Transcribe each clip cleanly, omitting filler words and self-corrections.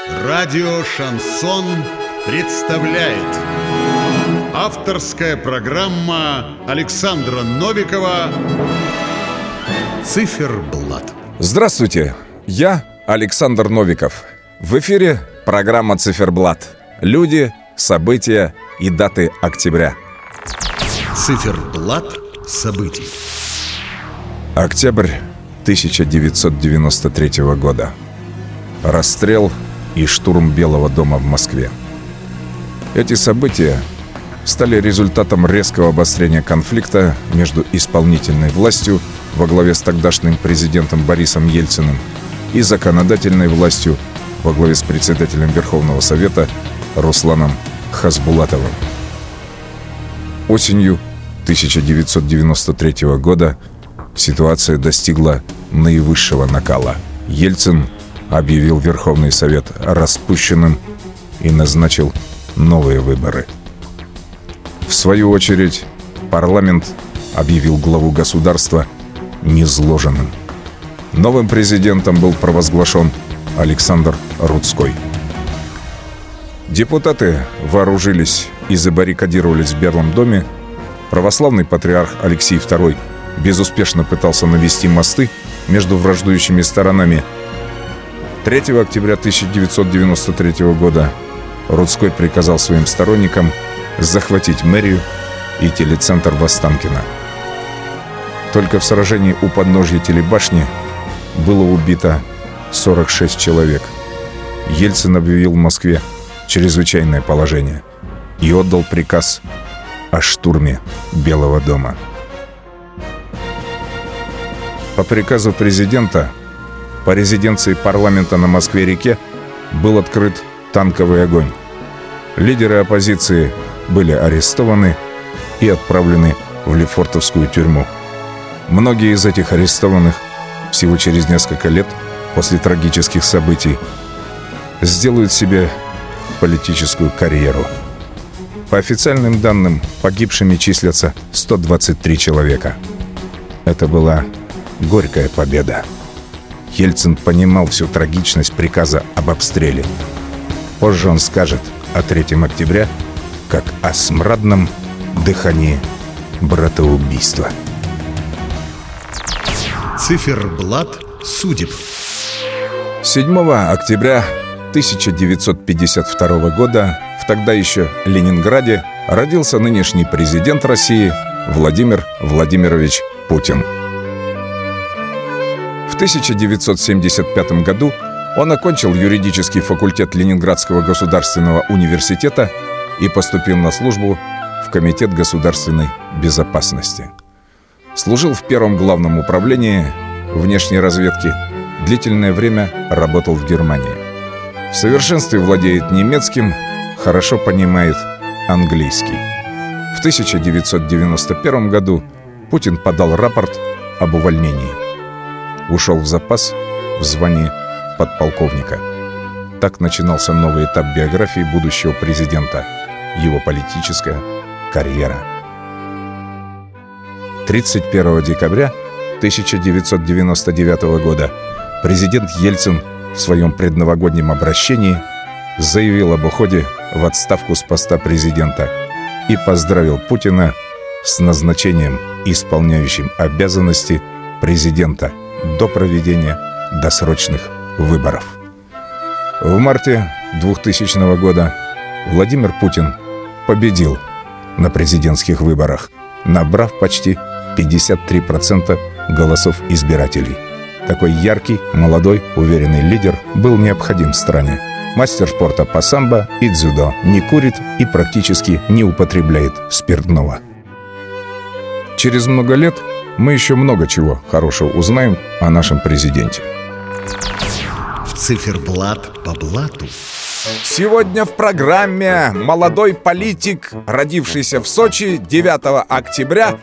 Радио «Шансон» представляет авторская программа Александра Новикова «Циферблат». Здравствуйте, я Александр Новиков. В эфире программа «Циферблат». Люди, события и даты октября. Циферблат событий. Октябрь 1993 года. Расстрел и штурм Белого дома в Москве. Эти события стали результатом резкого обострения конфликта между исполнительной властью во главе с тогдашним президентом Борисом Ельциным и законодательной властью во главе с председателем Верховного Совета Русланом Хасбулатовым. Осенью 1993 года ситуация достигла наивысшего накала. Ельцин объявил Верховный Совет распущенным и назначил новые выборы. В свою очередь, парламент объявил главу государства низложенным. Новым президентом был провозглашен Александр Рудской. Депутаты вооружились и забаррикадировались в Белом доме. Православный патриарх Алексий II безуспешно пытался навести мосты между враждующими сторонами. 3 октября 1993 года Рудской приказал своим сторонникам захватить мэрию и телецентр в Останкино. Только в сражении у подножья телебашни было убито 46 человек. Ельцин объявил в Москве чрезвычайное положение и отдал приказ о штурме Белого дома. По приказу президента по резиденции парламента на Москве-реке был открыт танковый огонь. Лидеры оппозиции были арестованы и отправлены в Лефортовскую тюрьму. Многие из этих арестованных всего через несколько лет после трагических событий сделают себе политическую карьеру. По официальным данным, погибшими числятся 123 человека. Это была горькая победа. Ельцин понимал всю трагичность приказа об обстреле. Позже он скажет о 3 октября как о смрадном дыхании братоубийства. Циферблат судеб. 7 октября 1952 года в тогда еще Ленинграде родился нынешний президент России Владимир Владимирович Путин. В 1975 году он окончил юридический факультет Ленинградского государственного университета и поступил на службу в Комитет государственной безопасности. Служил в Первом главном управлении внешней разведки, длительное время работал в Германии. В совершенстве владеет немецким, хорошо понимает английский. В 1991 году Путин подал рапорт об увольнении. Ушел в запас в звании подполковника. Так начинался новый этап биографии будущего президента, его политическая карьера. 31 декабря 1999 года президент Ельцин в своем предновогоднем обращении заявил об уходе в отставку с поста президента и поздравил Путина с назначением исполняющим обязанности президента до проведения досрочных выборов. В марте 2000 года Владимир Путин победил на президентских выборах, набрав почти 53% голосов избирателей. Такой яркий, молодой, уверенный лидер был необходим стране. Мастер спорта по самбо и дзюдо, не курит и практически не употребляет спиртного. Через много лет мы еще много чего хорошего узнаем о нашем президенте. Циферблат по блату. Сегодня в программе молодой политик, родившийся в Сочи 9 октября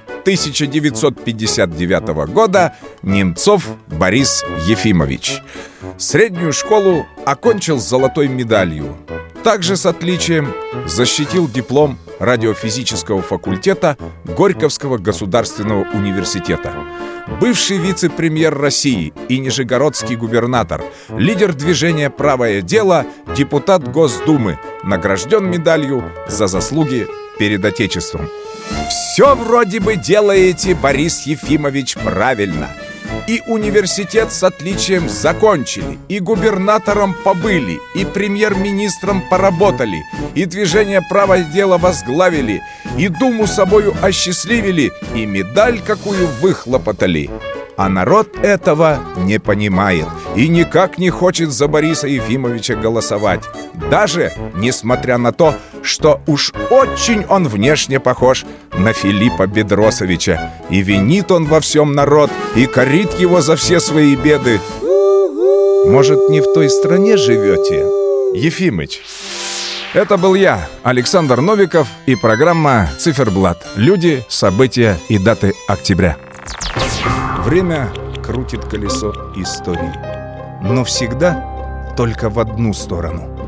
1959 года, Немцов Борис Ефимович. Среднюю школу окончил с золотой медалью. Также с отличием защитил диплом радиофизического факультета Горьковского государственного университета. бывший вице-премьер России и нижегородский губернатор, лидер движения «Правое дело», депутат Госдумы, награжден медалью за заслуги перед Отечеством. Все вроде бы делаете, Борис Ефимович, правильно. И университет с отличием закончили, и губернатором побыли, и премьер-министром поработали, и движение «Правое дело» возглавили, и Думу собою осчастливили, и медаль какую выхлопотали. А народ этого не понимает и никак не хочет за Бориса Ефимовича голосовать. Даже несмотря на то, что уж очень он внешне похож на Филиппа Бедросовича. И винит он во всем народ, и корит его за все свои беды. Может, не в той стране живете, Ефимыч? Это был я, Александр Новиков, и программа «Циферблат». Люди, события и даты октября. Время крутит колесо истории, но всегда только в одну сторону.